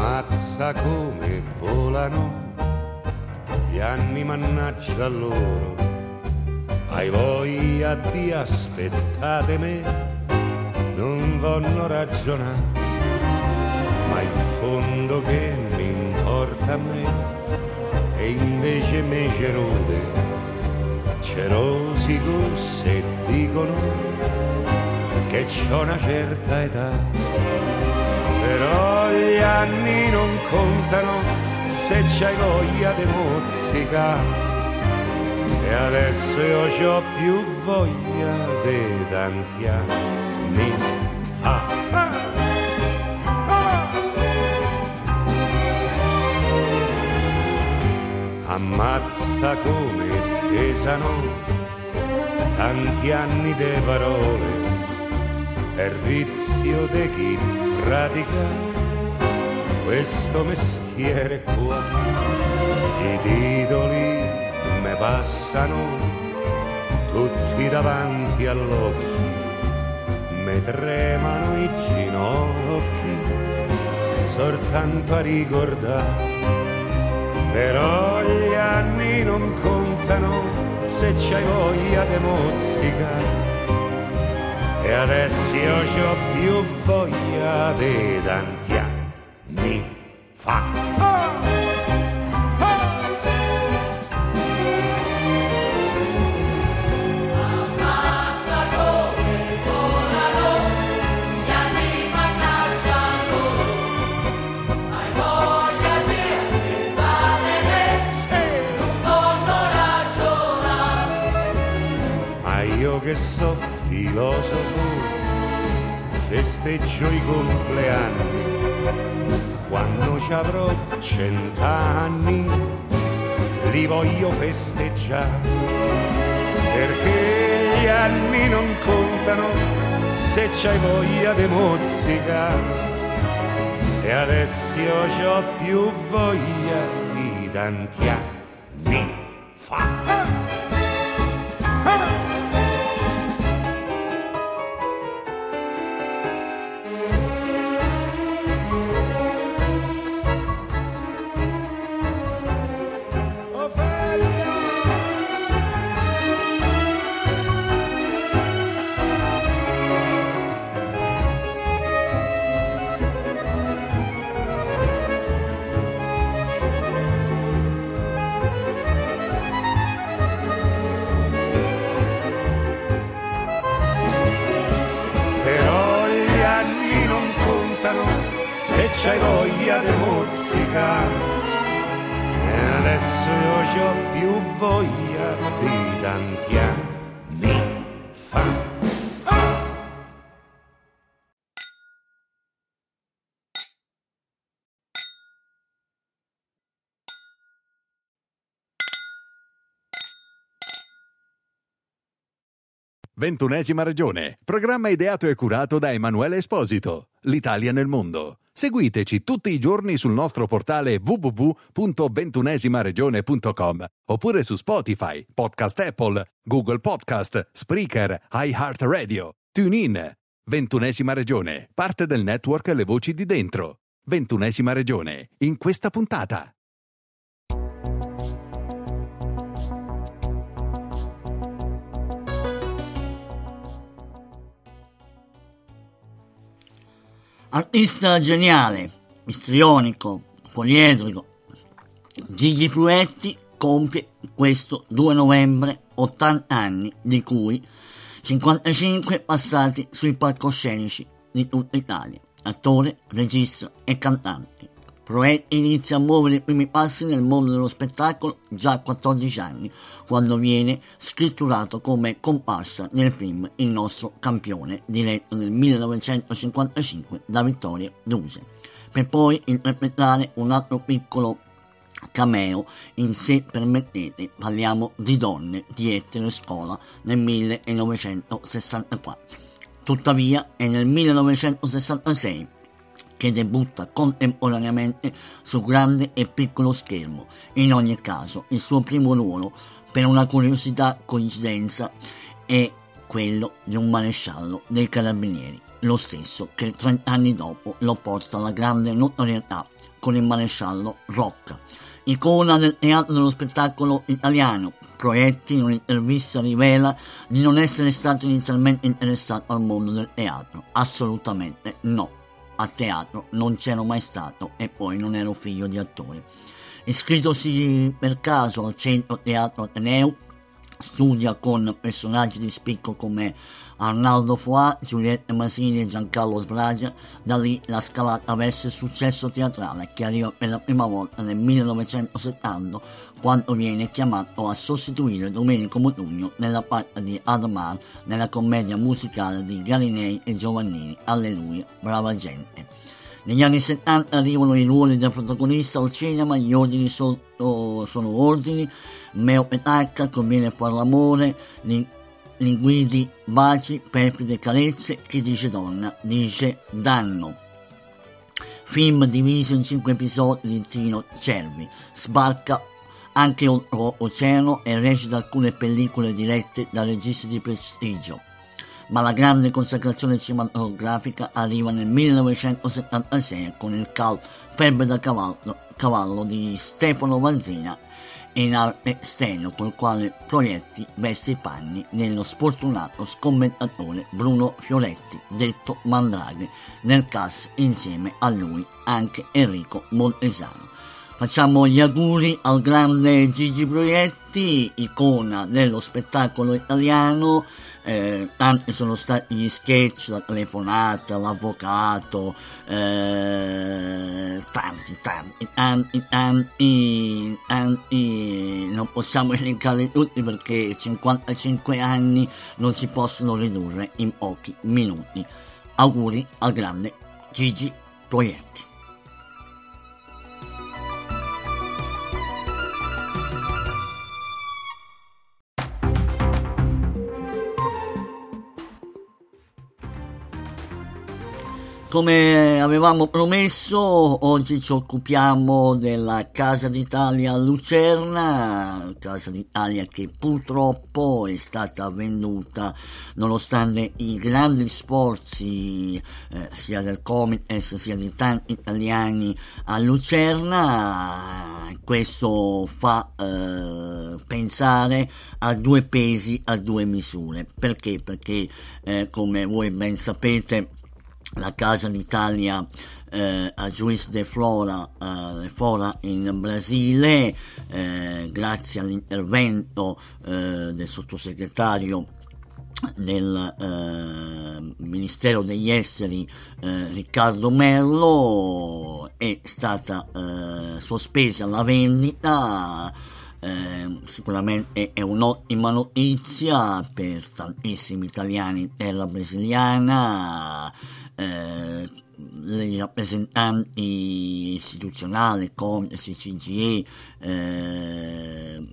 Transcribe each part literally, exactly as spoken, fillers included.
Ammazza come volano gli anni, mannaggia a loro. Hai voglia di aspettate me, non voglio ragionare, ma in fondo che mi importa a me, e invece me cerode, cerosico se dicono che c'ho una certa età. Però gli anni non contano se c'hai voglia di mozzicare, e adesso io c'ho più voglia di tanti anni fa. Ah! Ah! Ammazza come pesano tanti anni di parole, è il vizio di chi pratica questo mestiere qua. I titoli me passano tutti davanti all'occhio, me tremano i ginocchi soltanto a ricordare. Però gli anni non contano se c'hai voglia di mozzicare, e adesso io c'ho più voglia di tanti anni fa. Oh! Ammazza come volano gli anni, mannaggia loro. Hai voglia di aspettare me, sì, non voglio ragionare. Ma io che so filosofo, festeggio i compleanni, quando ci avrò cent'anni li voglio festeggiare, perché gli anni non contano se c'hai voglia di mozzicare, e adesso io c'ho più voglia di tanti anni fa. Se c'hai voglia di mozzicare, e adesso io c'ho più voglia di tanti anni fa. Ah! Ventunesima regione, programma ideato e curato da Emanuele Esposito, l'Italia nel mondo. Seguiteci tutti i giorni sul nostro portale w w w punto ventunesimaregione punto com oppure su Spotify, Podcast Apple, Google Podcast, Spreaker, iHeartRadio, TuneIn. Ventunesima regione, parte del network Le Voci di Dentro. Ventunesima regione, in questa puntata. Artista geniale, istrionico, poliedrico, Gigi Proietti compie questo due novembre ottanta anni, di cui cinquantacinque passati sui palcoscenici di tutta Italia. Attore, regista e cantante, Proietti inizia a muovere i primi passi nel mondo dello spettacolo già a quattordici anni, quando viene scritturato come comparsa nel film Il nostro campione, diretto nel millenovecentocinquantacinque da Vittorio Duse, per poi interpretare un altro piccolo cameo in Se permettete, parliamo di donne di Ettore Scola nel millenovecentosessantaquattro. Tuttavia è nel millenovecentosessantasei che debutta contemporaneamente su grande e piccolo schermo. In ogni caso, il suo primo ruolo, per una curiosità coincidenza, è quello di un maresciallo dei carabinieri, lo stesso che trent'anni dopo lo porta alla grande notorietà con il maresciallo Rocca. Icona del teatro dello spettacolo italiano, Proietti in un'intervista rivela di non essere stato inizialmente interessato al mondo del teatro. Assolutamente no. A teatro non c'ero mai stato e poi non ero figlio di attore. Iscrittosi per caso al Centro Teatro Ateneo, studia con personaggi di spicco come Arnaldo Foà, Giulietta Masini e Giancarlo Sbragia. Da lì la scalata verso il successo teatrale, che arriva per la prima volta nel millenovecentosettanta, quando viene chiamato a sostituire Domenico Modugno nella parte di Adamar nella commedia musicale di Garinei e Giovannini, Alleluia, brava gente. Negli anni settanta arrivano i ruoli da protagonista al cinema, gli ordini sotto sono ordini, Meo Petacca, Conviene far l'amore, Linguidi, baci, perfide carezze, chi dice donna dice danno. Film diviso in cinque episodi di Tino Cervi, sbarca anche oltreoceano e recita alcune pellicole dirette da registi di prestigio. Ma la grande consacrazione cinematografica arriva nel millenovecentosettantasei con il cult Febbre da cavallo, cavallo di Stefano Vanzina in arte stenio, col quale Proietti veste i panni nello sfortunato scommettatore Bruno Fioretti, detto Mandraghe, nel cast insieme a lui anche Enrico Montesano. Facciamo gli auguri al grande Gigi Proietti, icona dello spettacolo italiano. Eh, tanti sono stati gli sketch, la telefonata, l'avvocato, eh, tanti, tanti, tanti, tanti, tanti, non possiamo elencare tutti perché cinquantacinque anni non si possono ridurre in pochi minuti. Auguri al grande Gigi Proietti. Come avevamo promesso, oggi ci occupiamo della Casa d'Italia a Lucerna, Casa d'Italia che purtroppo è stata venduta nonostante i grandi sforzi eh, sia del Comites sia di tanti italiani a Lucerna. Questo fa eh, pensare a due pesi, a due misure. Perché? Perché eh, come voi ben sapete, la Casa d'Italia eh, a Juiz de Fora, eh, Fora in Brasile, eh, grazie all'intervento eh, del sottosegretario del eh, Ministero degli Esteri eh, Riccardo Merlo, è stata eh, sospesa la vendita. Eh, sicuramente è un'ottima notizia per tantissimi italiani in terra brasiliana. Eh, i rappresentanti istituzionali come C C G E eh,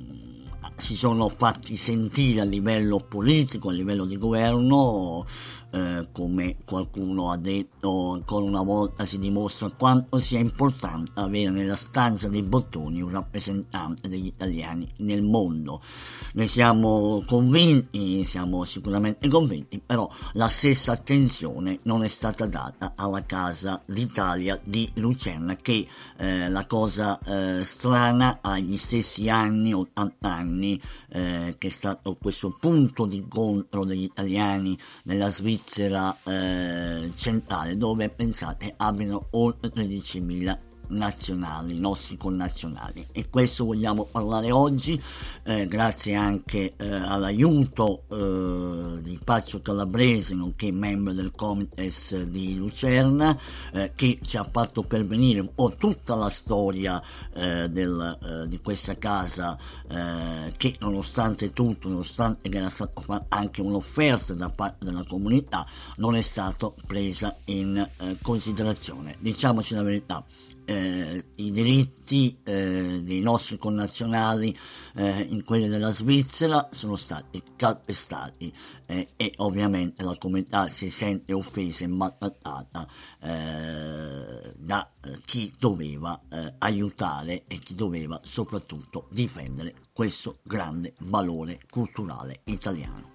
si sono fatti sentire a livello politico, a livello di governo. Eh, come qualcuno ha detto, ancora una volta si dimostra quanto sia importante avere nella stanza dei bottoni un rappresentante degli italiani nel mondo. Ne siamo convinti, siamo sicuramente convinti, però la stessa attenzione non è stata data alla Casa d'Italia di Lucerna, che eh, la cosa eh, strana, agli stessi anni, ottanta anni, eh, che è stato questo punto di incontro degli italiani nella Svizzera eh, centrale, dove pensate abbiano oltre tredicimila nazionali, nostri connazionali, e questo vogliamo parlare oggi, eh, grazie anche eh, all'aiuto eh, di Paccio Calabrese, nonché membro del Comites di Lucerna, eh, che ci ha fatto pervenire un po' tutta la storia eh, del, eh, di questa casa, eh, che nonostante tutto, nonostante che era stata fatta anche un'offerta da parte della comunità, non è stata presa in eh, considerazione. Diciamoci la verità. Eh, i diritti eh, dei nostri connazionali eh, in quelli della Svizzera sono stati calpestati eh, e ovviamente la comunità si sente offesa e maltrattata eh, da eh, chi doveva eh, aiutare e chi doveva soprattutto difendere questo grande valore culturale italiano.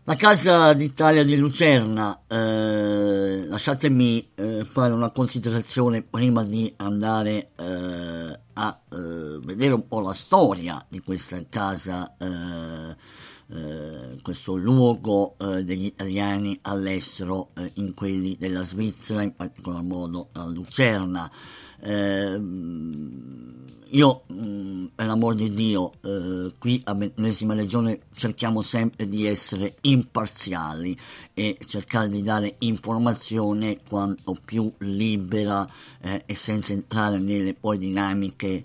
La Casa d'Italia di Lucerna, eh, lasciatemi eh, fare una considerazione prima di andare eh, a eh, vedere un po' la storia di questa casa, eh, eh, questo luogo eh, degli italiani all'estero, eh, in quelli della Svizzera, in particolar modo a Lucerna. Eh, io mh, per l'amor di Dio eh, qui a ventunesima Regione cerchiamo sempre di essere imparziali e cercare di dare informazione quanto più libera eh, e senza entrare nelle poi dinamiche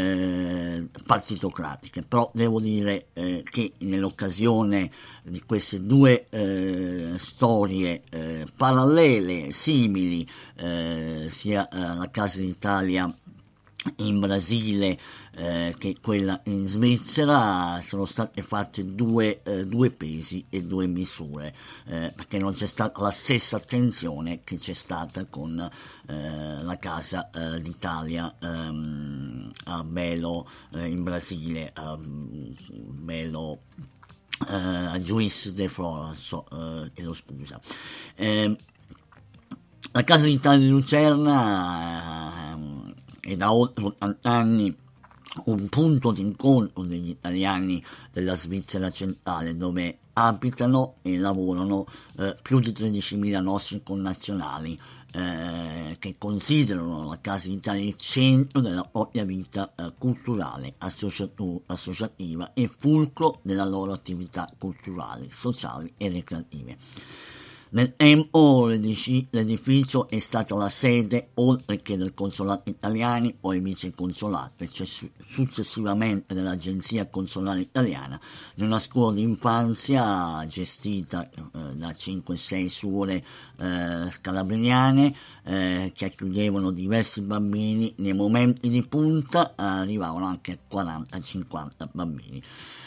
eh, partitocratiche, però devo dire eh, che nell'occasione di queste due eh, storie eh, parallele, simili, eh, sia eh, la Casa d'Italia in Brasile eh, che quella in Svizzera, sono state fatte due, eh, due pesi e due misure, eh, perché non c'è stata la stessa attenzione che c'è stata con eh, la Casa eh, d'Italia ehm, a Belo eh, in Brasile, a Belo eh, a Juiz de Fora, so, eh, chiedo scusa. Eh, la Casa d'Italia di Lucerna eh, è da oltre ottanta anni un punto d'incontro degli italiani della Svizzera centrale, dove abitano e lavorano eh, più di tredicimila nostri connazionali eh, che considerano la Casa d'Italia il centro della propria vita eh, culturale, associatu- associativa e fulcro della loro attività culturali, sociali e recreative. Nel tempo l'edificio è stata la sede, oltre che del consolato italiano, poi viceconsolato e successivamente dell'agenzia consolare italiana, di una scuola di infanzia gestita eh, da cinque sei suore eh, scalabriniane eh, che accoglievano diversi bambini. Nei momenti di punta eh, arrivavano anche a quaranta cinquanta bambini.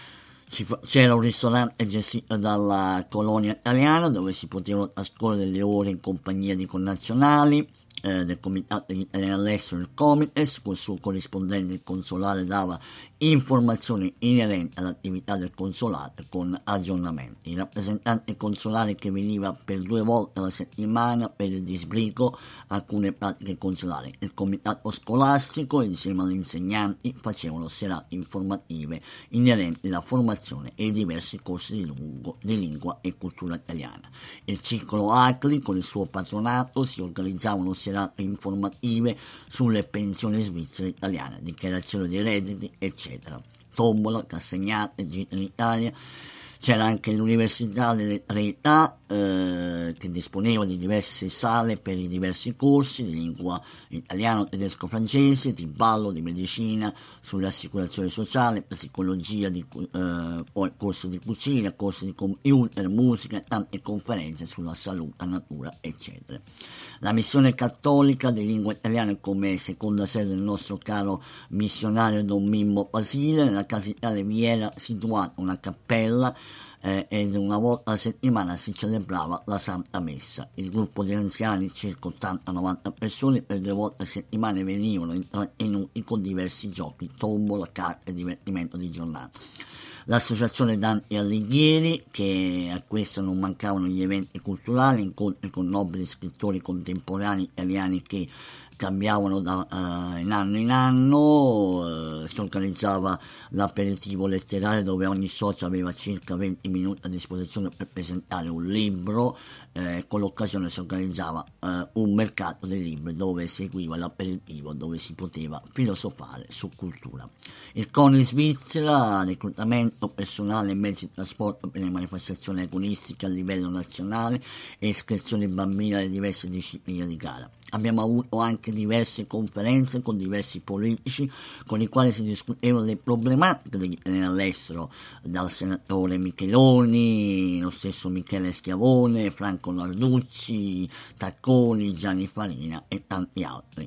C'era un ristorante gestito dalla colonia italiana dove si potevano trascorrere delle ore in compagnia di connazionali eh, del Comitato degli Italiani all'estero, il Comites. Col suo corrispondente il consolare dava informazioni inerenti all'attività del consolato con aggiornamenti. Il rappresentante consolare che veniva per due volte alla settimana per il disbrigo alcune pratiche consolari. Il comitato scolastico insieme agli insegnanti facevano serate informative inerenti alla formazione e ai diversi corsi di, lungo, di lingua e cultura italiana. Il ciclo A C L I con il suo patronato si organizzavano serate informative sulle pensioni svizzere italiane, dichiarazione dei redditi, eccetera. Tombola, castagnate, gita in Italia. C'era anche l'Università delle Tre Età eh, che disponeva di diverse sale per i diversi corsi di lingua italiano, tedesco, francese, di ballo, di medicina, sull'assicurazione sociale, psicologia, di, eh, poi corsi di cucina, corsi di computer, musica, tante conferenze sulla salute, la natura, eccetera. La missione cattolica di lingua italiana come seconda sede del nostro caro missionario Don Mimmo Basile. Nella Casa d'Italia vi era situata una cappella Eh, ed una volta a settimana si celebrava la Santa Messa. Il gruppo di anziani, circa ottanta novanta persone, per due volte a settimana venivano intrattenuti con diversi giochi, tombola, carte e divertimento di giornata. L'associazione Dante Alighieri, che a questo non mancavano gli eventi culturali, incontri con nobili scrittori contemporanei italiani che cambiavano da uh, in anno in anno. Uh, si organizzava l'aperitivo letterario dove ogni socio aveva circa venti minuti a disposizione per presentare un libro. Eh, con l'occasione si organizzava uh, un mercato dei libri dove seguiva l'aperitivo, dove si poteva filosofare su cultura. Il CONI Svizzera, reclutamento personale e mezzi di trasporto per le manifestazioni agonistiche a livello nazionale e iscrizioni bambine alle diverse discipline di gara. Abbiamo avuto anche diverse conferenze con diversi politici con i quali si discutevano le problematiche degli italiani all'estero, dal senatore Micheloni, lo stesso Michele Schiavone, Franco Narducci, Tacconi, Gianni Farina e tanti altri.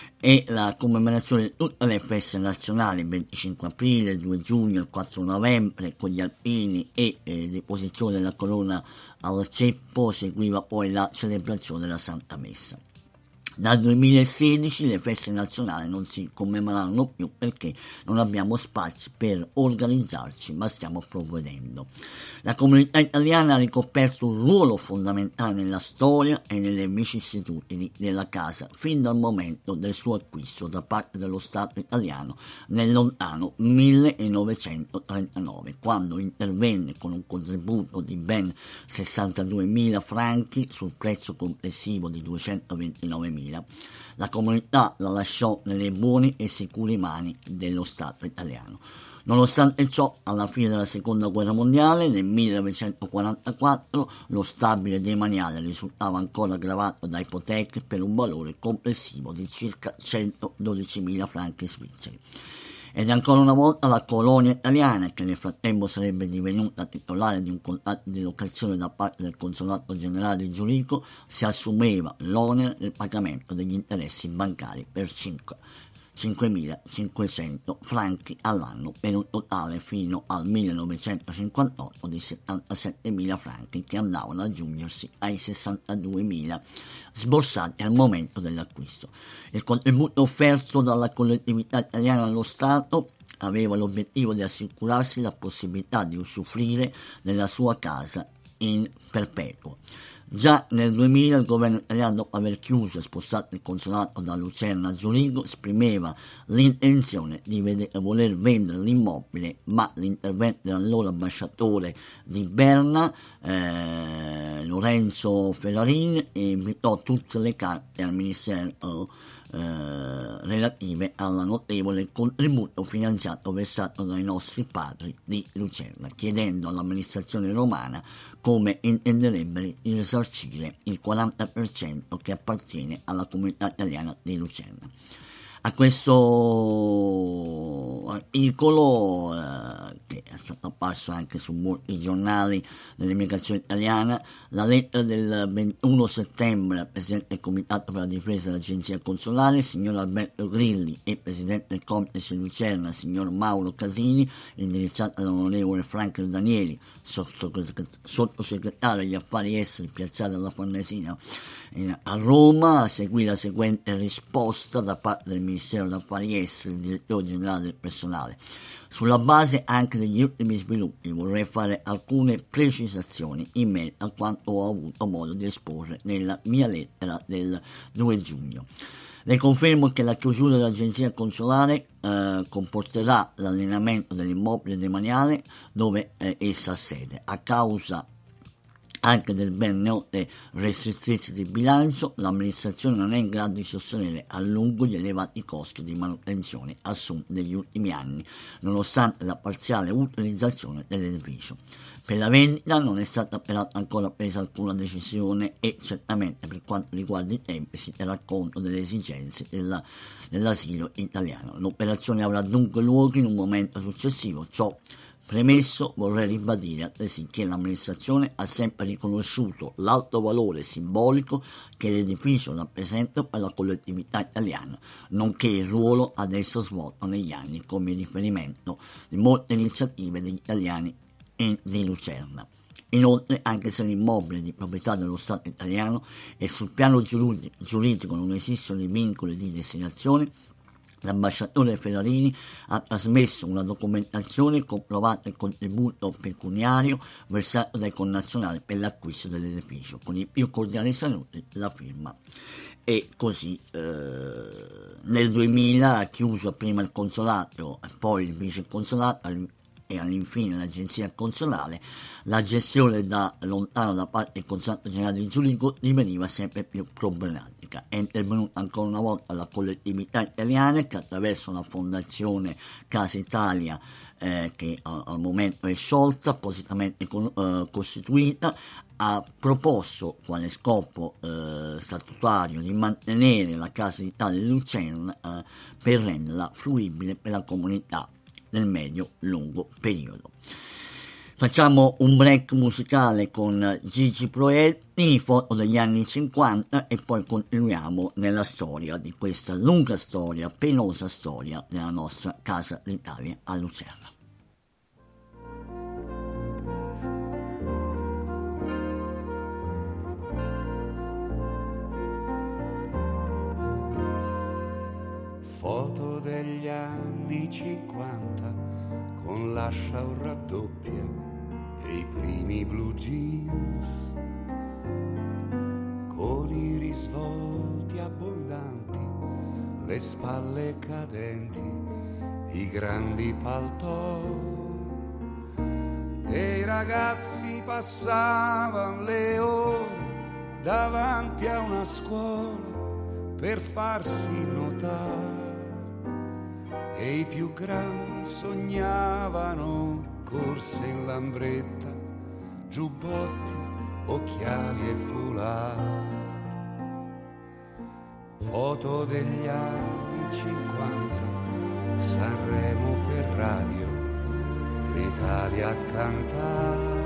E la commemorazione di tutte le feste nazionali, il venticinque aprile, il due giugno, il quattro novembre, con gli alpini e eh, deposizione della corona al ceppo, seguiva poi la celebrazione della Santa Messa. Dal duemilasedici le feste nazionali non si commemoreranno più perché non abbiamo spazi per organizzarci, ma stiamo provvedendo. La comunità italiana ha ricoperto un ruolo fondamentale nella storia e nelle vicissitudini della casa fin dal momento del suo acquisto da parte dello Stato italiano nel lontano millenovecentotrentanove, quando intervenne con un contributo di ben sessantaduemila franchi sul prezzo complessivo di duecentoventinovemila. La comunità la lasciò nelle buone e sicure mani dello Stato italiano. Nonostante ciò, alla fine della Seconda Guerra Mondiale, nel millenovecentoquarantaquattro, lo stabile demaniale risultava ancora gravato da ipoteche per un valore complessivo di circa centododicimila franchi svizzeri. Ed è ancora una volta la colonia italiana, che nel frattempo sarebbe divenuta titolare di un contratto di locazione da parte del Consolato Generale di Zurigo, si assumeva l'onere del pagamento degli interessi bancari per cinquemilacinquecento franchi all'anno, per un totale fino al millenovecentocinquantotto di settantasettemila franchi, che andavano ad aggiungersi ai sessantaduemila sborsati al momento dell'acquisto. Il contributo offerto dalla collettività italiana allo Stato aveva l'obiettivo di assicurarsi la possibilità di usufruire della sua casa in perpetuo. Già nel duemila il governo italiano, dopo aver chiuso e spostato il consolato da Lucerna a Zurigo, esprimeva l'intenzione di vedere, voler vendere l'immobile, ma l'intervento dell'allora ambasciatore di Berna, eh, Lorenzo Ferrarin, invitò tutte le carte al Ministero eh, relative alla notevole contributo finanziato versato dai nostri padri di Lucerna, chiedendo all'amministrazione romana come intenderebbe risarcire il quaranta per cento che appartiene alla comunità italiana di Lucerna. A questo articolo, eh, che è stato apparso anche su molti giornali dell'emigrazione italiana, la lettera del ventuno settembre al Presidente del Comitato per la Difesa dell'Agenzia Consolare, signor Alberto Grilli, e Presidente del Comitato di Lucerna, signor Mauro Casini, indirizzata all'onorevole Franco Danieli, sottosegretario agli affari esteri, piazzata alla Farnesina a Roma, seguì la seguente risposta da parte del Ministero degli Affari Esteri, il direttore generale del personale. Sulla base anche degli ultimi sviluppi vorrei fare alcune precisazioni in merito a quanto ho avuto modo di esporre nella mia lettera del due giugno. Le confermo che la chiusura dell'agenzia consolare eh, comporterà l'allineamento dell'immobile demaniale dove eh, essa ha sede, a causa anche del ben note restrizioni di bilancio. L'amministrazione non è in grado di sostenere a lungo gli elevati costi di manutenzione assunti negli ultimi anni, nonostante la parziale utilizzazione dell'edificio. Per la vendita non è stata peraltro ancora presa alcuna decisione e certamente per quanto riguarda i tempi si terrà conto delle esigenze della, dell'asilo italiano. L'operazione avrà dunque luogo in un momento successivo. Ciò premesso, vorrei ribadire altresì che l'amministrazione ha sempre riconosciuto l'alto valore simbolico che l'edificio rappresenta per la collettività italiana, nonché il ruolo ad esso svolto negli anni come riferimento di molte iniziative degli italiani in, di Lucerna. Inoltre, anche se l'immobile è di proprietà dello Stato italiano e sul piano giuridico non esistono i vincoli di destinazione, l'ambasciatore Ferrarini ha trasmesso una documentazione comprovata il contributo pecuniario versato dai connazionali per l'acquisto dell'edificio, con i più cordiali saluti, la firma. E così eh, nel duemila ha chiuso prima il consolato e poi il viceconsolato e all'infine l'agenzia consolare. La gestione da lontano da parte del Consolato Generale di Zurigo diveniva sempre più problematica. È intervenuta ancora una volta la collettività italiana che attraverso la fondazione Casa Italia, eh, che a, al momento è sciolta, appositamente con, eh, costituita, ha proposto quale scopo eh, statutario di mantenere la Casa d'Italia di Lucerna eh, per renderla fruibile per la comunità nel medio-lungo periodo. Facciamo un break musicale con Gigi Proietti, foto degli anni cinquanta, e poi continuiamo nella storia di questa lunga storia, penosa storia della nostra Casa d'Italia a Lucerna. Foto degli anni cinquanta con l'ascia o raddoppia e i primi blue jeans, con i risvolti abbondanti, le spalle cadenti, i grandi paltò, e i ragazzi passavano le ore davanti a una scuola per farsi notare, e i più grandi sognavano corse in lambretta, giubbotti, occhiali e foulard. Foto degli anni cinquanta, Sanremo per radio, l'Italia a cantare,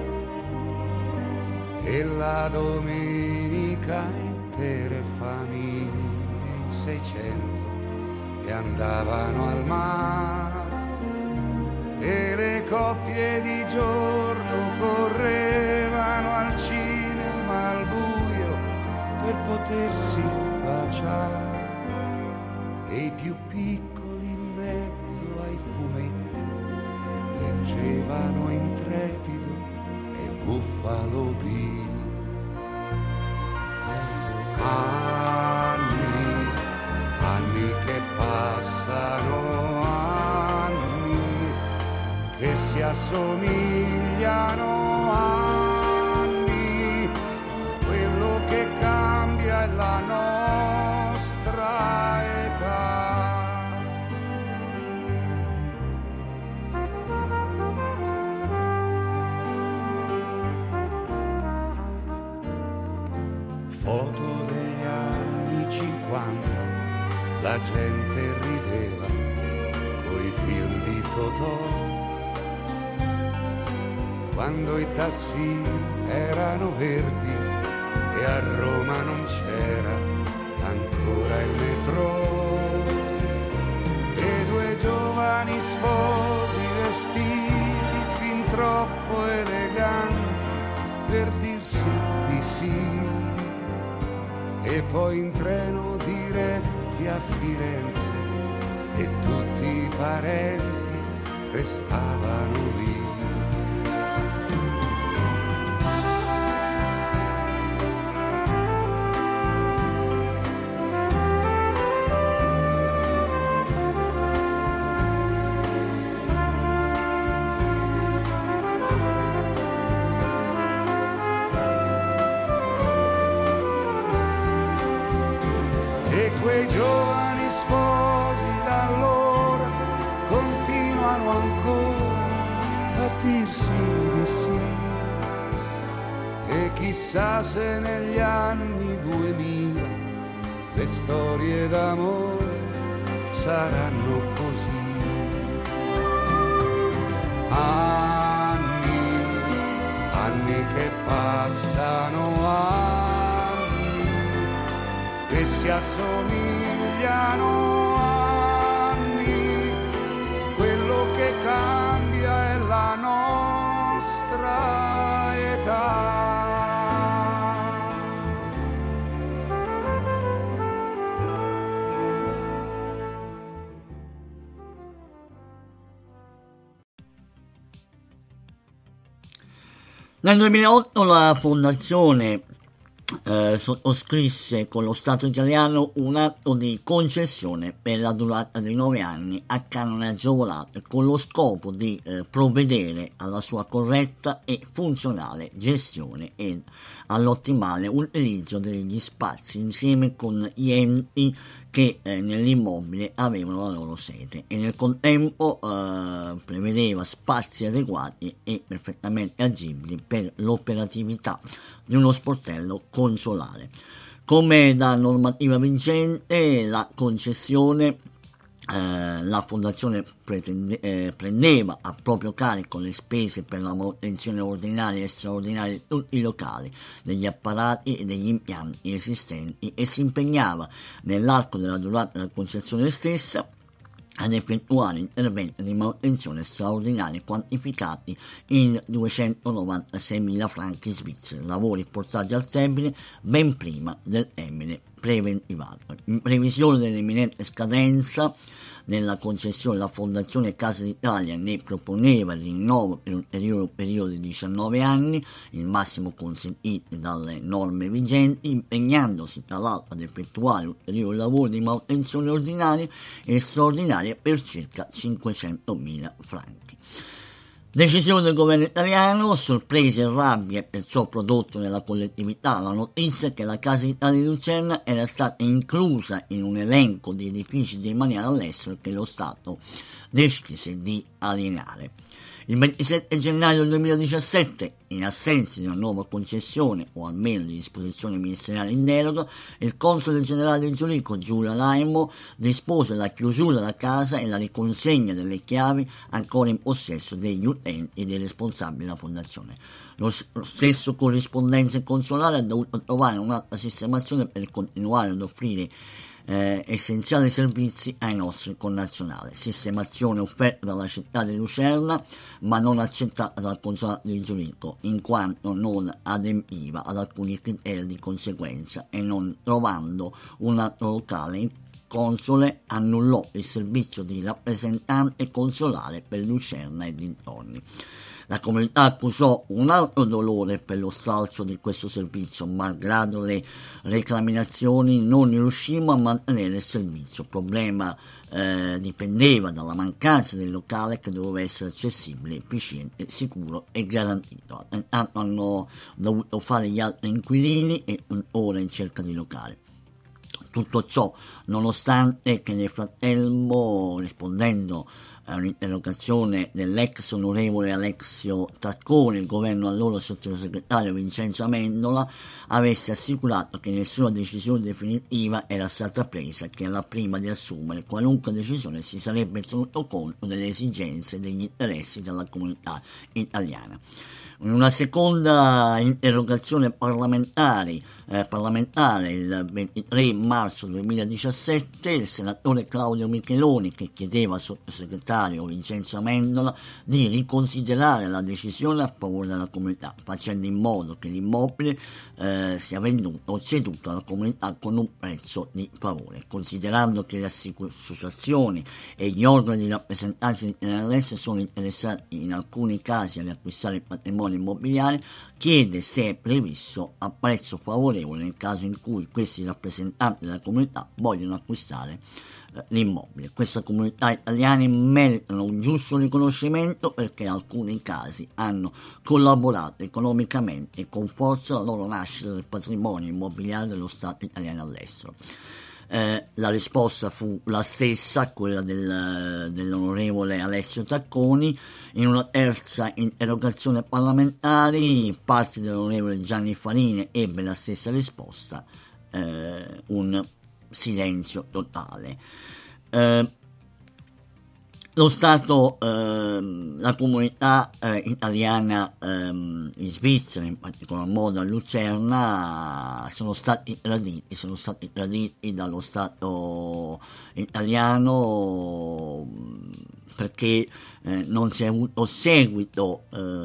e la domenica intere famiglie in seicento che andavano al mare, e le coppie di giorno correvano al cinema al buio per potersi baciare, e i più piccoli in mezzo ai fumetti leggevano Intrepido e Buffalo Bill. Anni, anni che passano, anni che si assomigliano, anni, quello che cambia è la nostra età. Foto degli anni cinquanta, la gente rideva coi film di Totò, quando i tassi erano verdi e a Roma non c'era ancora il metro, e due giovani sposi vestiti fin troppo eleganti per dirsi di sì, e poi in treno diretti a Firenze e tutti i parenti restavano lì. Quei giovani sposi da allora continuano ancora a dirsi di sì, e chissà se negli anni duemila le storie d'amore saranno così. Anni, anni che passano, anni che si assomigliano, anni, quello che cambia è la nostra età. Nel duemilaotto la fondazione Eh, sottoscrisse con lo Stato italiano un atto di concessione per la durata di nove anni a canone agevolato, con lo scopo di eh, provvedere alla sua corretta e funzionale gestione e all'ottimale utilizzo degli spazi insieme con gli enti che eh, nell'immobile avevano la loro sede, e nel contempo eh, prevedeva spazi adeguati e perfettamente agibili per l'operatività di uno sportello consolare. Come da normativa vigente, la concessione eh, la fondazione pretende, eh, prendeva a proprio carico le spese per la manutenzione ordinaria e straordinaria di tutti i locali, degli apparati e degli impianti esistenti, e si impegnava nell'arco della durata della concessione stessa ad effettuare interventi di manutenzione straordinari quantificati in duecentonovantaseimila franchi svizzeri, lavori portati al termine ben prima del termine preventivato. In previsione dell'imminente scadenza nella concessione, la Fondazione Casa d'Italia ne proponeva il rinnovo per un ulteriore periodo di diciannove anni, il massimo consentito dalle norme vigenti, impegnandosi tra l'altro ad effettuare ulteriori lavori di manutenzione ordinaria e straordinaria per circa cinquecentomila franchi. Decisione del governo italiano, sorpresa e rabbia perciò prodotto nella collettività la notizia che la Casa d'Italia di Lucerna era stata inclusa in un elenco di edifici demaniali all'estero che lo Stato decise di alienare. Il ventisette gennaio duemiladiciassette, in assenza di una nuova concessione o almeno di disposizione ministeriale in deroga, il console generale di Zurigo, Giulia Laimo, dispose la chiusura della casa e la riconsegna delle chiavi ancora in possesso degli utenti e dei responsabili della fondazione. Lo, lo stesso corrispondenza consolare ha dovuto trovare un'altra sistemazione per continuare ad offrire Eh, essenziali servizi ai nostri connazionali, sistemazione offerta dalla città di Lucerna ma non accettata dal consolato di Zurigo in quanto non adempiva ad alcuni criteri di conseguenza e non trovando un altro locale in console annullò il servizio di rappresentante consolare per Lucerna e dintorni. La comunità accusò un altro dolore per lo stralcio di questo servizio, malgrado le reclamazioni non riuscimmo a mantenere il servizio. Il problema eh, dipendeva dalla mancanza del locale che doveva essere accessibile, efficiente, sicuro e garantito. Intanto hanno dovuto fare gli altri inquilini e ora in cerca di locale. Tutto ciò nonostante che nel frattempo, rispondendo a un'interrogazione dell'ex onorevole Alessio Tacconi, il governo allora sottosegretario Vincenzo Amendola avesse assicurato che nessuna decisione definitiva era stata presa, che alla prima di assumere qualunque decisione si sarebbe tenuto conto delle esigenze e degli interessi della comunità italiana. In una seconda interrogazione parlamentare, eh, parlamentare il ventitré marzo duemiladiciassette, il senatore Claudio Micheloni, che chiedeva al sottosegretario Vincenzo Amendola di riconsiderare la decisione a favore della comunità, facendo in modo che l'immobile eh, sia venduto o ceduto alla comunità con un prezzo di favore, considerando che le associazioni e gli organi di rappresentanza internazionali sono interessati in alcuni casi a riacquistare il patrimonio immobiliare, chiede se è previsto a prezzo favorevole nel caso in cui questi rappresentanti della comunità vogliono acquistare eh, l'immobile. Queste comunità italiane meritano un giusto riconoscimento perché in alcuni casi hanno collaborato economicamente e con forza alla loro nascita del patrimonio immobiliare dello Stato italiano all'estero. Eh, la risposta fu la stessa, quella del, dell'onorevole Alessio Tacconi. In una terza interrogazione parlamentare, parte dell'onorevole Gianni Farini ebbe la stessa risposta, eh, un silenzio totale. Eh, Lo Stato, ehm, la comunità eh, italiana ehm, in Svizzera, in particolar modo a Lucerna, sono stati traditi, sono stati traditi dallo Stato italiano perché eh, non si è avuto seguito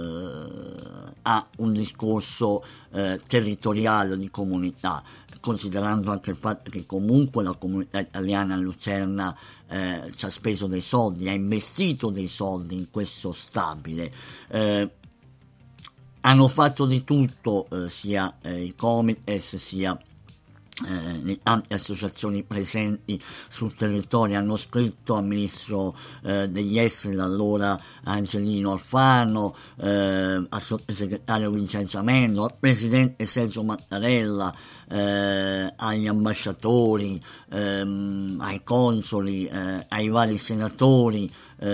eh, a un discorso eh, territoriale di comunità, considerando anche il fatto che comunque la comunità italiana a Lucerna eh, ci ha speso dei soldi, ha investito dei soldi in questo stabile. Eh, hanno fatto di tutto, eh, sia eh, i Comites sia Eh, le tante associazioni presenti sul territorio hanno scritto al ministro eh, degli esteri, l'allora Angelino Alfano, eh, al sottosegretario Vincenzo Amendola, al presidente Sergio Mattarella, eh, agli ambasciatori, ehm, ai consoli, eh, ai vari senatori,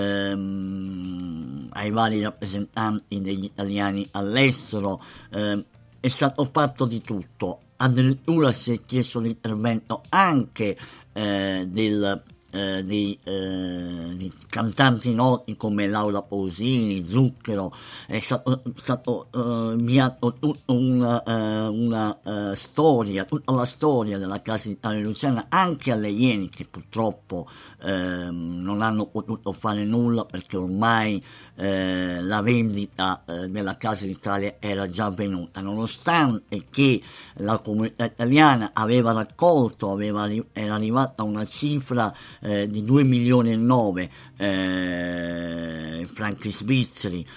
ehm, ai vari rappresentanti degli italiani all'estero. Eh, è stato fatto di tutto. Addirittura si è chiesto l'intervento anche eh, del eh, di, eh, di cantanti noti come Laura Pausini, Zucchero, è stato, stato eh, inviato tutta una, eh, una eh, storia, tutta la storia della Casa d'Italia di Lucerna, anche alle Iene, che purtroppo eh, non hanno potuto fare nulla perché ormai eh, la vendita eh, della Casa d'Italia era già avvenuta, nonostante che la comunità italiana aveva raccolto, aveva, era arrivata a una cifra eh, di due milioni e nove eh, franchi svizzeri.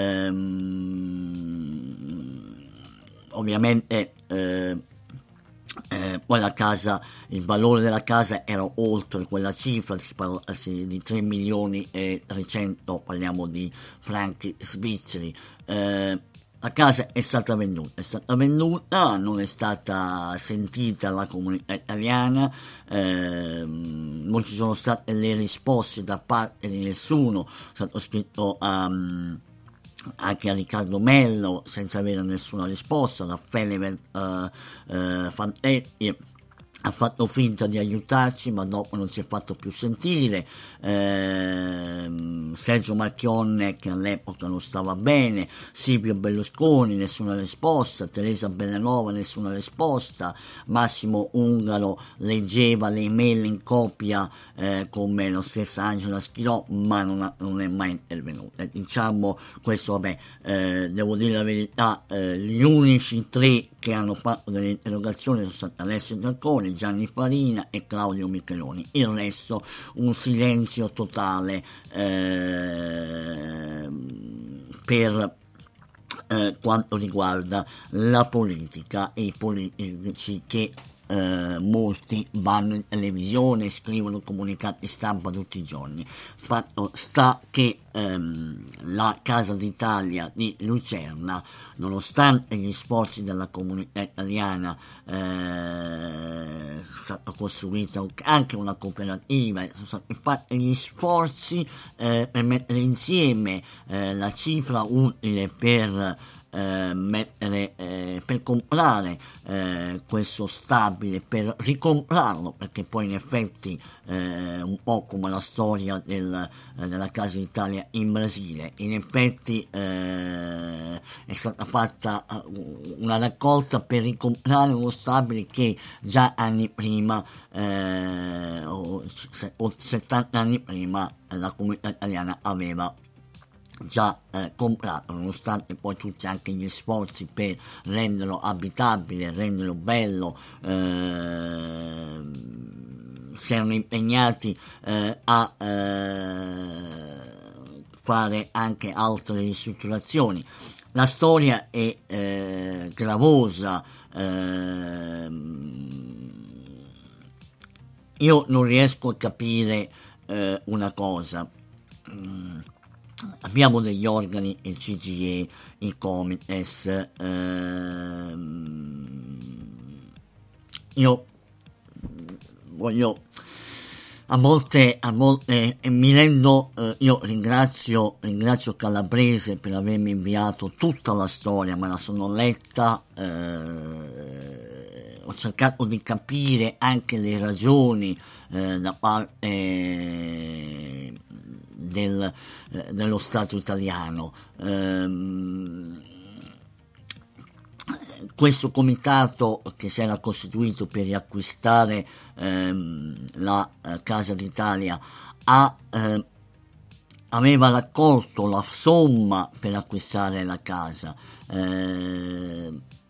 ehm, ovviamente eh, Eh, poi la casa, il valore della casa era oltre quella cifra, si parla si, di tre milioni e trecento, parliamo di franchi svizzeri. Eh, la casa è stata venduta, è stata venduta, non è stata sentita la comunità italiana, eh, non ci sono state le risposte da parte di nessuno, è stato scritto a um, anche a Riccardo Mello senza avere nessuna risposta. Raffaele uh, uh, Fantetti ha fatto finta di aiutarci, ma dopo non si è fatto più sentire. eh, Sergio Marchionne, che all'epoca non stava bene, Silvio Berlusconi, nessuna risposta, Teresa Bellanova, nessuna risposta, Massimo Ungaro leggeva le email in copia eh, come lo stesso Angela Schirò, ma non, ha, non è mai intervenuta. Diciamo questo, vabbè, eh, devo dire la verità, eh, gli unici tre che hanno fatto delle interrogazioni sono stati Alessio Zacconi, Gianni Farina e Claudio Micheloni. Il resto un silenzio totale eh, per eh, quanto riguarda la politica e i politici che eh, molti vanno in televisione, scrivono comunicati stampa tutti i giorni. Fatto sta che ehm, la Casa d'Italia di Lucerna, nonostante gli sforzi della comunità italiana, eh, è stata costruita anche una cooperativa, sono stati fatti gli sforzi eh, per mettere insieme eh, la cifra utile per Eh, mettere eh, per comprare eh, questo stabile, per ricomprarlo, perché poi in effetti eh, un po' come la storia del, eh, della Casa d'Italia in Brasile, in effetti eh, è stata fatta una raccolta per ricomprare uno stabile che già anni prima eh, o, o settanta anni prima la comunità italiana aveva già eh, comprato, nonostante poi tutti anche gli sforzi per renderlo abitabile, renderlo bello, eh, si erano impegnati eh, a eh, fare anche altre ristrutturazioni. La storia è eh, gravosa, eh, io non riesco a capire eh, una cosa. Mm. Abbiamo degli organi, il C G I E, il Comites, ehm, io voglio a volte, a volte eh, mi rendo, eh, io ringrazio, ringrazio Calabrese per avermi inviato tutta la storia, me la sono letta, eh, ho cercato di capire anche le ragioni eh, da parte eh, Del, eh, dello Stato italiano. Ehm, questo comitato che si era costituito per riacquistare ehm, la eh, Casa d'Italia ha, eh, aveva raccolto la somma per acquistare la casa, eh,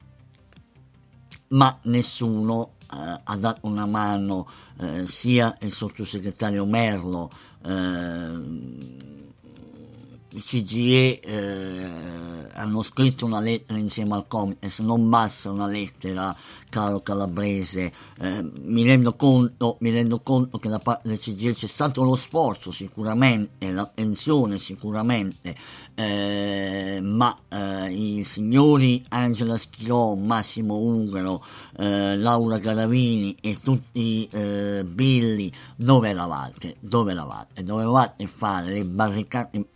ma nessuno Uh, ha dato una mano, uh, sia il sottosegretario Merlo, uh, il C G I E eh, hanno scritto una lettera insieme al Comites, non basta una lettera, caro Calabrese, eh, mi rendo conto, mi rendo conto che da parte del C G I E c'è stato lo sforzo sicuramente, l'attenzione sicuramente, eh, ma eh, i signori Angela Schirò, Massimo Ungaro, eh, Laura Garavini e tutti eh, Billi, dove eravate? Dove eravate? Dovevate fare le barricate in Parlamento,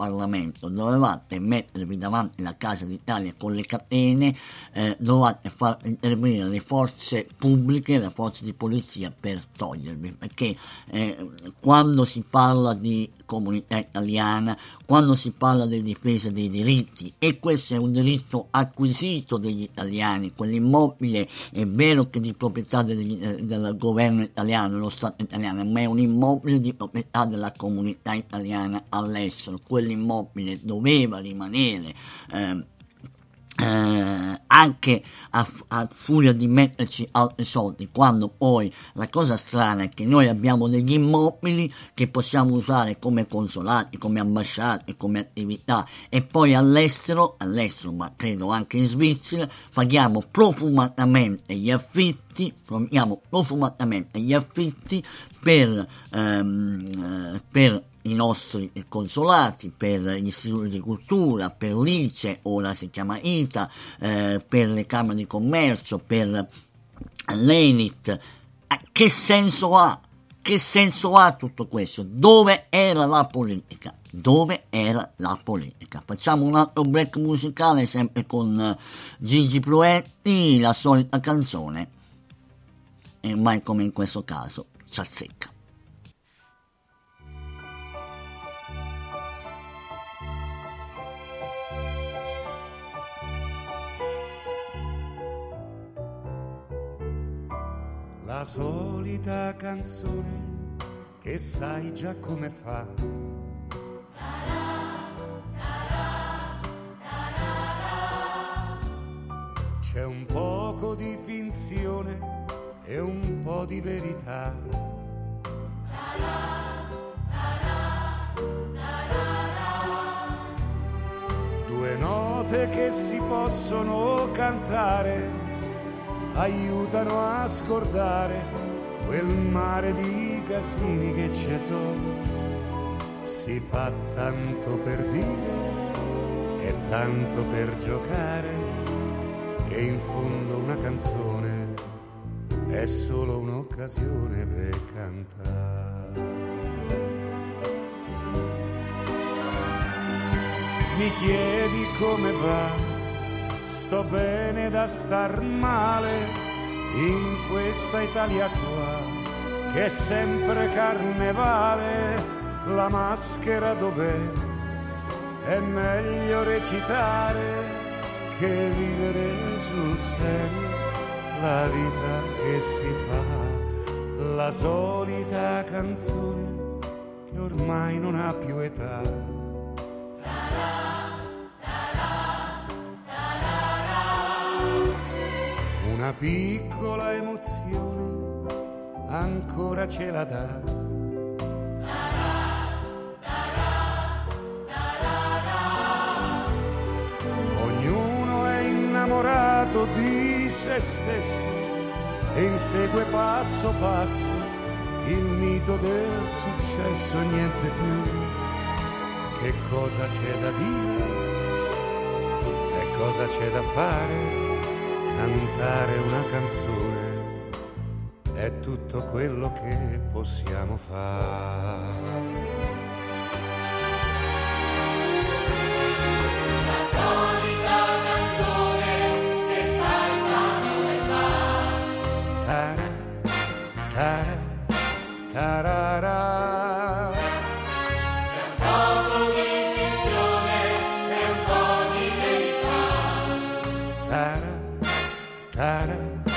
Parlamento, dovevate mettervi davanti la Casa d'Italia con le catene, eh, dovevate far intervenire le forze pubbliche, le forze di polizia per togliervi, perché eh, quando si parla di comunità italiana, quando si parla di difesa dei diritti, e questo è un diritto acquisito degli italiani, quell'immobile è vero che di proprietà degli, eh, del governo italiano, dello Stato italiano, ma è un immobile di proprietà della comunità italiana all'estero, quell'immobile doveva rimanere eh, Eh, anche a, a furia di metterci altri soldi, quando poi la cosa strana è che noi abbiamo degli immobili che possiamo usare come consolati, come ambasciate, come attività, e poi all'estero, all'estero ma credo anche in Svizzera, paghiamo profumatamente gli affitti, paghiamo profumatamente gli affitti per, ehm, eh, per i nostri consolati, per gli istituti di cultura, per l'I C E, ora si chiama I T A, eh, per le camere di commercio, per l'Enit. Che senso ha? Che senso ha tutto questo? Dove era la politica? Dove era la politica? Facciamo un altro break musicale, sempre con Gigi Proietti, la solita canzone, e mai come in questo caso ci azzecca. La solita canzone che sai già come fa. C'è un poco di finzione e un po' di verità. Due note che si possono cantare aiutano a scordare quel mare di casini che c'è solo. Si fa tanto per dire e tanto per giocare, e in fondo una canzone è solo un'occasione per cantare. Mi chiedi come va? Sto bene da star male in questa Italia qua, che è sempre carnevale. La maschera dov'è? È meglio recitare che vivere sul serio la vita che si fa. La solita canzone che ormai non ha più età. Una piccola emozione ancora ce la dà. Ognuno è innamorato di se stesso e insegue passo passo il mito del successo e niente più. Che cosa c'è da dire e cosa c'è da fare? Cantare una canzone è tutto quello che possiamo fare. La solita canzone che sai già dove fa. Tara, tara, tarara. C'è un poco di finzione e un po' di verità. Tara, tara,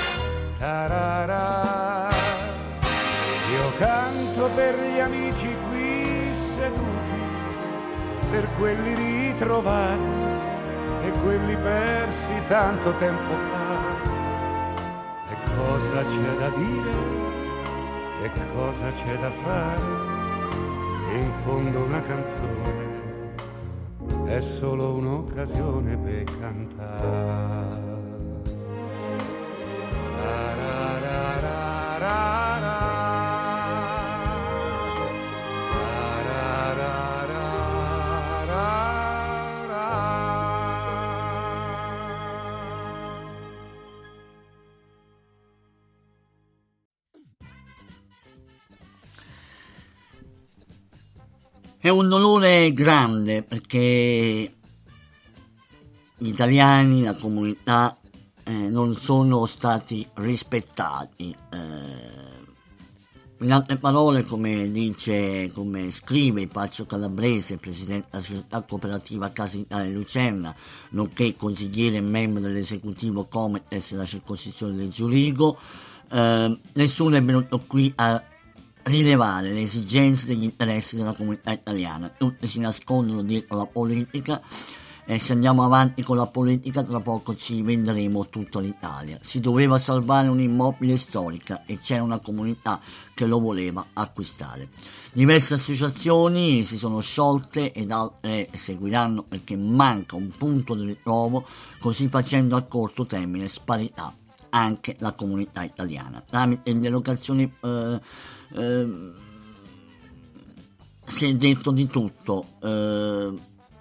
tarara. Io canto per gli amici qui seduti, per quelli ritrovati e quelli persi tanto tempo fa. E cosa c'è da dire e cosa c'è da fare? E in fondo una canzone è solo un'occasione per cantare. È un dolore grande perché gli italiani, la comunità, eh, non sono stati rispettati. Eh, in altre parole, come dice, come scrive Pazzo Calabrese, presidente della società cooperativa Casa Italia di Lucerna, nonché consigliere e membro dell'esecutivo Comites della circoscrizione del Zurigo, eh, nessuno è venuto qui a rilevare le esigenze degli interessi della comunità italiana. Tutti si nascondono dietro la politica e se andiamo avanti con la politica tra poco ci venderemo tutta l'Italia. Si doveva salvare un'immobile storica e c'era una comunità che lo voleva acquistare. Diverse associazioni si sono sciolte ed altre seguiranno perché manca un punto di ritrovo, così facendo a corto termine sparirà anche la comunità italiana. Tramite le erogazioni eh, eh, si è detto di tutto. Eh,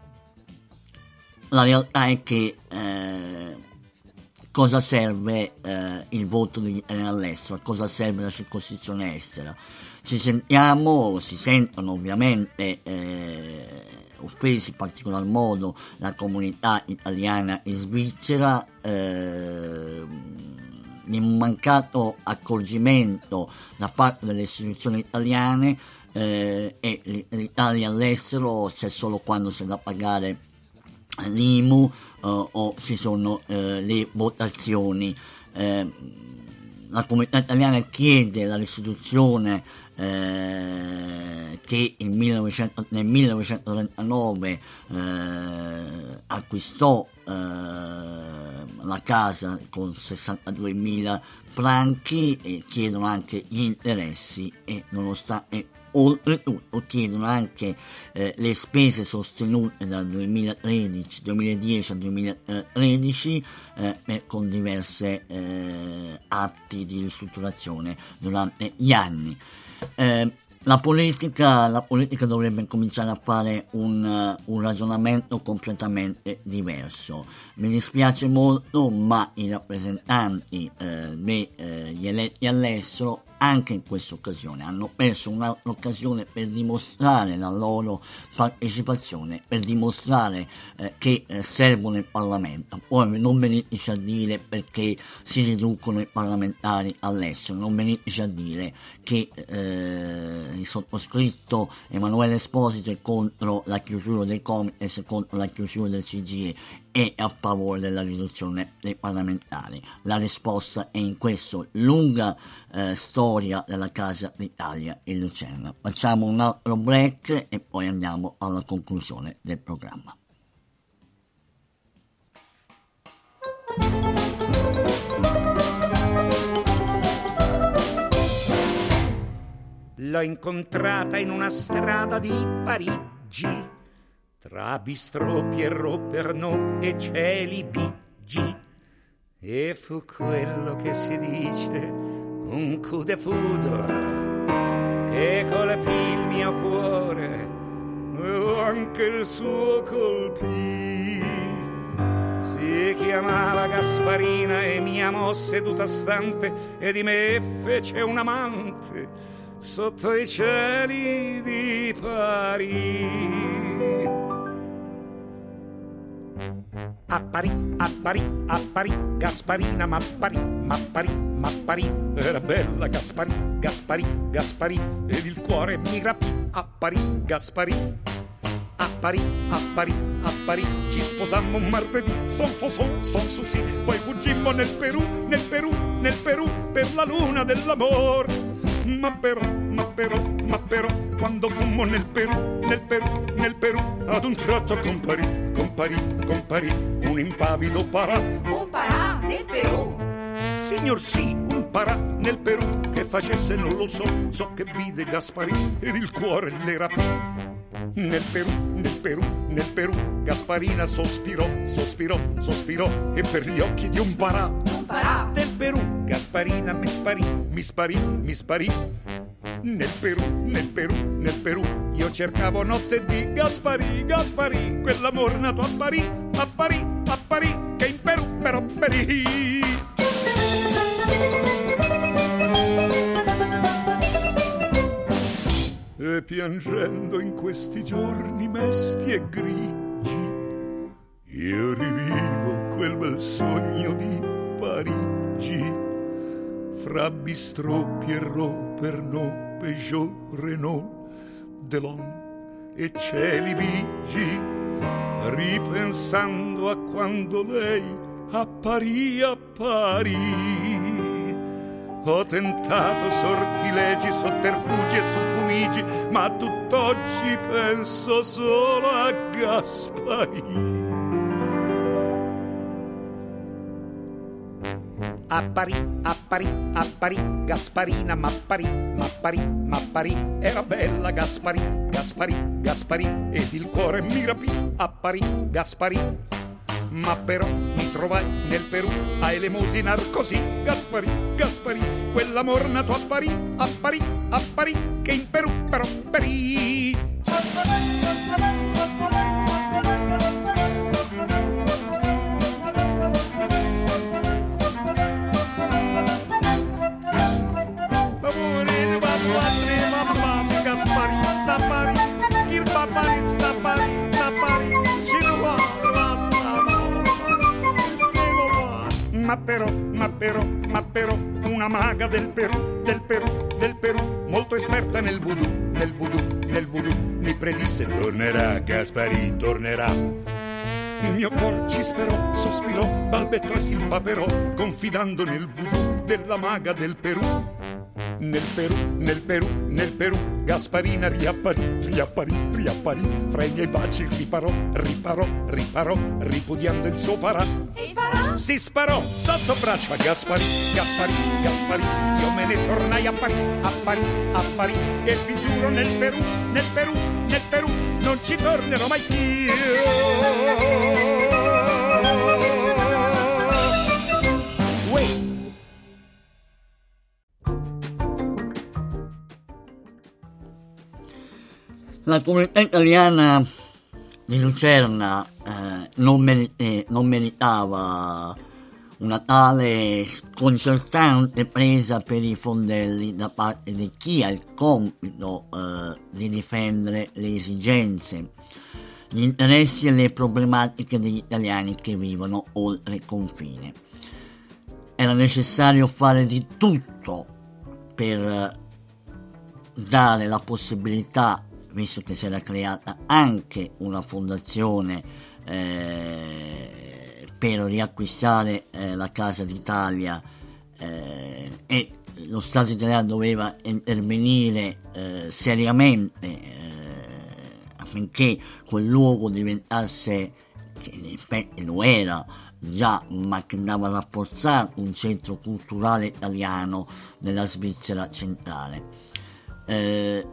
la realtà è che eh, cosa serve eh, il voto degli italiani all'estero, cosa serve la circoscrizione estera. Ci sentiamo, si sentono ovviamente eh, offesi in particolar modo la comunità italiana in Svizzera, eh, un mancato accorgimento da parte delle istituzioni italiane, eh, e l'Italia all'estero c'è solo quando c'è da pagare l'I M U eh, o ci sono eh, le votazioni. Eh, la comunità italiana chiede la restituzione eh, che il millenovecento, nel millenovecentotrentanove eh, acquistò eh, la casa con sessantaduemila franchi, e chiedono anche gli interessi e nonostante oltretutto chiedono anche eh, le spese sostenute dal duemilatredici, duemiladieci al duemilatredici eh, eh, con diverse eh, atti di ristrutturazione durante gli anni. Eh, la politica, la politica dovrebbe cominciare a fare un, uh, un ragionamento completamente diverso. Mi dispiace molto, ma i rappresentanti eh, degli eh, eletti all'estero anche in questa occasione hanno perso un'altra occasione per dimostrare la loro partecipazione, per dimostrare eh, che eh, servono il Parlamento. Poi non veniteci a dire perché si riducono i parlamentari all'estero, non veniteci a dire che eh, il sottoscritto Emanuele Esposito è contro la chiusura dei Comites, è contro la chiusura del C G I E e a favore della riduzione dei parlamentari. La risposta è in questo lunga eh, storia della Casa d'Italia in Lucerna. Facciamo un altro break e poi andiamo alla conclusione del programma. L'ho incontrata in una strada di Parigi, tra bistrò, Pierrot, Pernod e cieli bigi, e fu quello che si dice un coup de foudre che colpì il mio cuore e anche il suo colpì. Si chiamava Gasparina e mi amò seduta stante e di me fece un amante sotto i cieli di Parigi. A Parì, a Parì, a Parì, Gasparina m'apparì, m'apparì, m'apparì. Era bella Gasparì, Gasparì, Gasparì, ed il cuore mi rapì. A Parì, Gasparì, a Parì, a Parì, a Parì. Ci sposammo un martedì, son fosson, son susì. Poi fuggimmo nel Perù, nel Perù, nel Perù, per la luna dell'amor. Ma però, ma però, ma però, quando fummo nel Perù, nel Perù, nel Perù, ad un tratto comparì, comparì, comparì, un impavido parà. Un parà nel Perù. Signor sì, un parà nel Perù, che facesse non lo so, so che vide Gasparì ed il cuore le rapì. Nel Perù, nel Perù, nel Perù, Gasparina sospirò, sospirò, sospirò, e per gli occhi di un parà, Un parà del Perù, Gasparina mi sparì, mi sparì, mi sparì. Nel Perù, nel Perù, nel Perù, io cercavo notte di Gasparì, Gasparì, quell'amor nato a Parì, a Parì, a Parì, che in Perù però perì. e piangendo in questi giorni mesti e grigi io rivivo quel bel sogno di Parigi, fra bistrò, Pierrot, Pernod, Peugeot, Renault, Delon e cieli bigi, ripensando a quando lei apparì, apparì. Ho tentato sortilegi, sotterfugi e suffumigi, ma tutt'oggi penso solo a Gasparì. Apparì, apparì, apparì, Gasparina, m'apparì, m'apparì, m'apparì, era bella Gasparì, Gasparì, Gasparì, ed il cuore mi rapì, apparì, Gasparì. Ma però mi trovai nel Perù a elemosinar così, Gasparì, Gasparì, quell'amor nato a Parì, a Parì, a Parì, che in Perù però perì. Ma però, ma però, ma però, una maga del Perù, del Perù, del Perù, molto esperta nel voodoo, nel voodoo, nel voodoo, mi predisse: tornerà Gasparì, tornerà. Il mio cuor ci sperò, sospirò, balbettò e si impaperò, confidando nel voodoo della maga del Perù. Nel Perù, nel Perù, nel Perù, Gasparina riapparì, riapparì, riapparì, fra i miei baci riparò, riparò, riparò, ripudiando il suo parà. E parà? Si sparò sotto braccio a Gasparì, Gasparì, Gasparì, io me ne tornai a Parì, a Parì, a Parì, e vi giuro nel Perù, nel Perù, nel Perù, non ci tornerò mai più. La comunità italiana di Lucerna eh, non, meri- eh, non meritava una tale sconcertante presa per i fondelli da parte di chi ha il compito eh, di difendere le esigenze, gli interessi e le problematiche degli italiani che vivono oltre confine. Era necessario fare di tutto per dare la possibilità, visto che si era creata anche una fondazione eh, per riacquistare eh, la Casa d'Italia eh, e lo Stato italiano doveva intervenire eh, seriamente eh, affinché quel luogo diventasse, che in effetti lo era già, ma che andava a rafforzare un centro culturale italiano nella Svizzera centrale. Eh,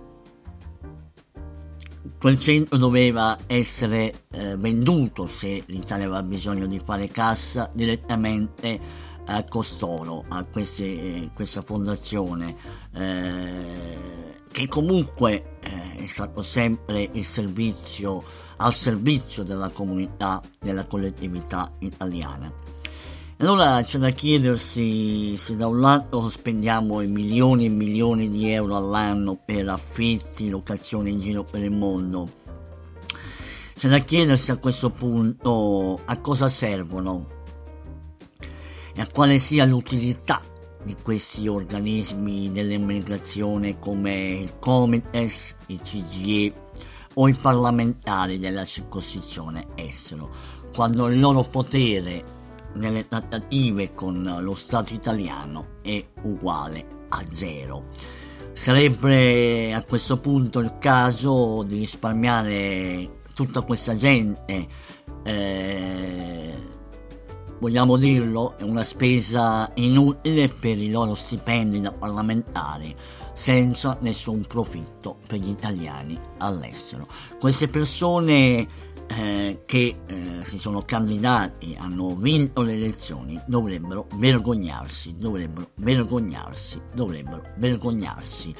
Quel centro doveva essere eh, venduto, se l'Italia aveva bisogno di fare cassa, direttamente a costoro, a queste, eh, questa fondazione, eh, che comunque eh, è stato sempre il servizio, al servizio della comunità, della collettività italiana. Allora c'è da chiedersi se da un lato spendiamo milioni e milioni di euro all'anno per affitti, locazioni in giro per il mondo, c'è da chiedersi a questo punto a cosa servono e a quale sia l'utilità di questi organismi dell'emigrazione come il Comites, il C G I E o i parlamentari della circoscrizione estero, quando il loro potere nelle trattative con lo Stato italiano è uguale a zero. Sarebbe a questo punto il caso di risparmiare tutta questa gente, eh, vogliamo dirlo, è una spesa inutile per i loro stipendi da parlamentari, senza nessun profitto per gli italiani all'estero. Queste persone Eh, che eh, si sono candidati, hanno vinto le elezioni, dovrebbero vergognarsi, dovrebbero vergognarsi, dovrebbero vergognarsi,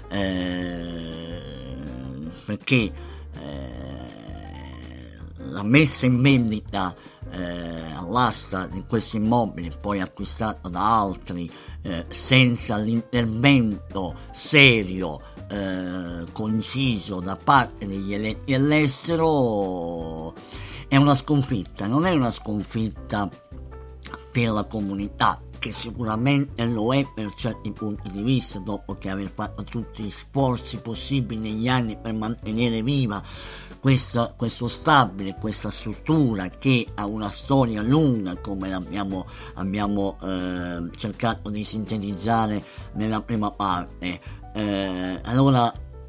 eh, perché eh, la messa in vendita eh, all'asta di questo immobile, poi acquistato da altri, eh, senza l'intervento serio eh, conciso da parte degli eletti all'estero è una sconfitta, non è una sconfitta per la comunità, che sicuramente lo è per certi punti di vista, dopo che aver fatto tutti gli sforzi possibili negli anni per mantenere viva questa, questo stabile, questa struttura che ha una storia lunga, come abbiamo, abbiamo eh, cercato di sintetizzare nella prima parte. Eh, allora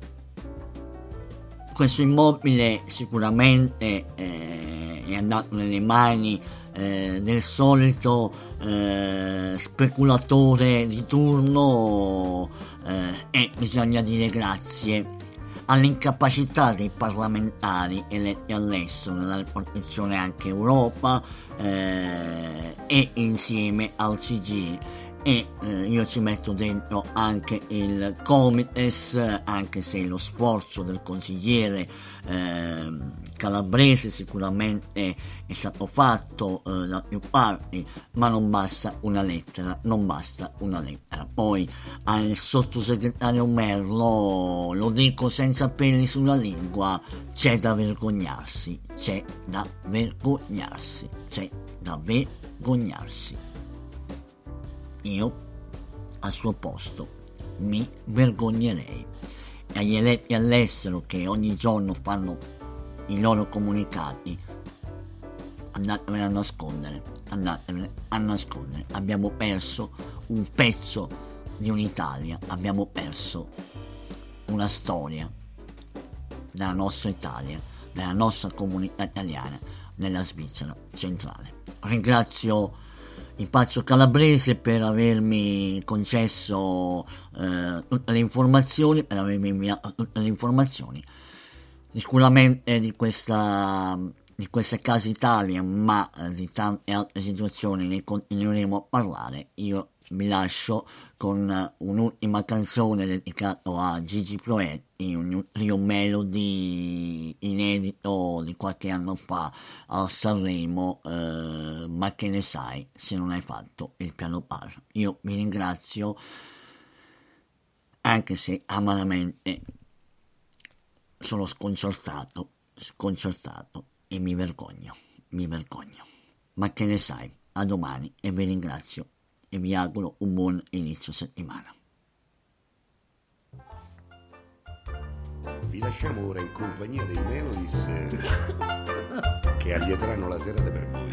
questo immobile sicuramente eh, è andato nelle mani eh, del solito eh, speculatore di turno eh, e bisogna dire grazie all'incapacità dei parlamentari eletti all'estero nella protezione anche Europa eh, e insieme al C G I L. E eh, io ci metto dentro anche il Comites, anche se lo sforzo del consigliere eh, Calabrese sicuramente è stato fatto eh, da più parti, ma non basta una lettera, non basta una lettera. Poi al sottosegretario Merlo, lo dico senza peli sulla lingua, c'è da vergognarsi, c'è da vergognarsi, c'è da vergognarsi. Io al suo posto mi vergognerei. E agli eletti all'estero che ogni giorno fanno i loro comunicati, andatevene a nascondere, andatevene a nascondere. Abbiamo perso un pezzo di un'Italia, abbiamo perso una storia della nostra Italia, della nostra comunità italiana nella Svizzera centrale. Ringrazio il Pazzo Calabrese per avermi concesso eh, tutte le informazioni, per avermi inviato tutte le informazioni. Sicuramente di questa di queste case Italia, ma eh, di tante altre situazioni ne continueremo a parlare. Io vi lascio con uh, un'ultima canzone dedicata a Gigi Proietti, un Rio Melody inedito di qualche anno fa a Sanremo, uh, ma che ne sai se non hai fatto il piano bar. Io vi ringrazio, anche se amaramente sono sconcertato, sconcertato e mi vergogno, mi vergogno. Ma che ne sai, a domani e vi ringrazio e vi auguro un buon inizio settimana. Vi lasciamo ora in compagnia dei Melodies che allieteranno la serata per voi.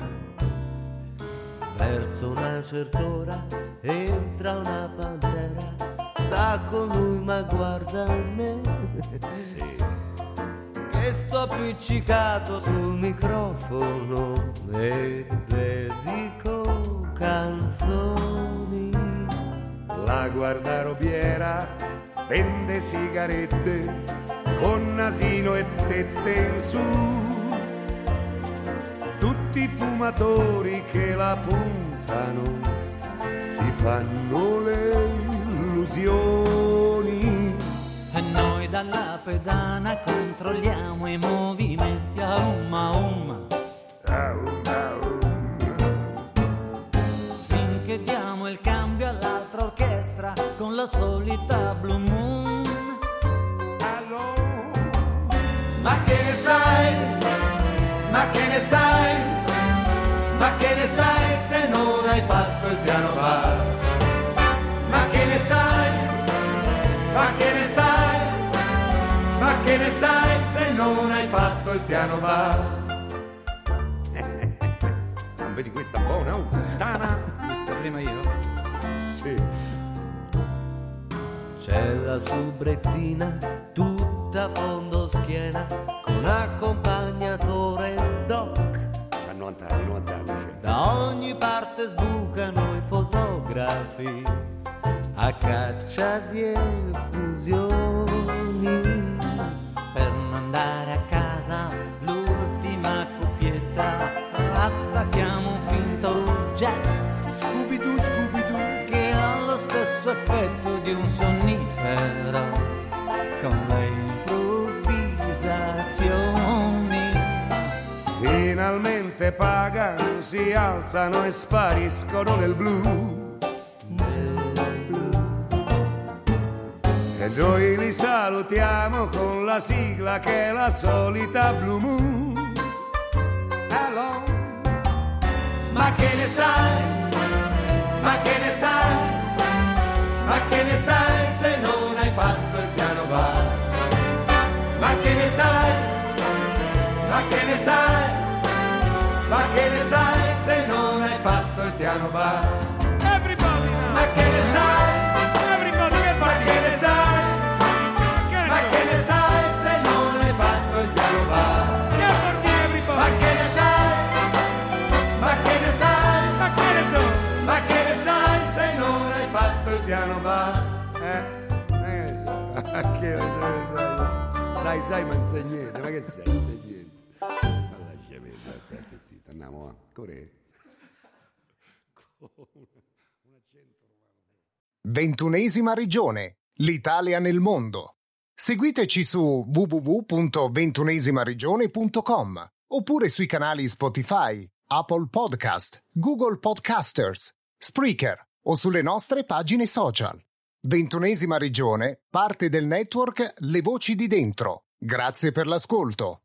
Verso una certa ora entra una pantera, sta con lui ma guarda me. Sì. Che sto appiccicato sul microfono e dedico canzoni. La guardarobiera vende sigarette con nasino e tette in su. Tutti i fumatori che la puntano si fanno le illusioni. E noi dalla pedana controlliamo i movimenti a umma umma, finché diamo il cambio all'altra orchestra con la solita Blue Moon. Ma che ne sai, ma che ne sai, ma che ne sai se non hai fatto il piano bar? Ma che ne sai, ma che ne sai, ma che ne sai se non hai fatto il piano bar? Non vedi questa buona puttana? Questa prima io? Sì. C'è la subrettina tutta a fondo schiena con accompagnatore doc. C'ha novanta anni, novanta anni c'è. Da ogni parte sbucano i fotografi a caccia di effusioni. Per non andare a casa l'ultima coppietta attacchiamo un finto jazz Scooby-Doo, Scooby-Doo, che ha lo stesso effetto di un sonnifero con le improvvisazioni. finalmente pagano, si alzano e spariscono nel blu. Nel blu. E noi li salutiamo con la sigla che è la solita Blue Moon. Hello. Ma che ne sai, ma che ne sai, ma che ne sai se non hai fatto il piano bar? Ma che ne sai, ma che ne sai, ma che ne sai se non hai fatto il piano bar? Everybody now. Ma che ne sai, Everybody che ma che ne sai, Che ma ne che so? ne sai se non hai fatto il piano bar? Che vuol dire everybody? Ma che ne sai, ma che ne sai, Ma che ne so? ma che ne sai se non hai fatto il piano bar? Eh? Ma che ne so? Ma che ne so? Sai, sai, ma non sai niente. Ma che sai, non sai niente. Ma lascia perdere, aspetta, zitto, andiamo a Corea. Ventunesima regione, l'Italia nel mondo. Seguiteci su w w w punto ventunesima regione punto com oppure sui canali Spotify, Apple Podcast, Google Podcasters, Spreaker o sulle nostre pagine social. Ventunesima regione, parte del network Le Voci di Dentro. Grazie per l'ascolto.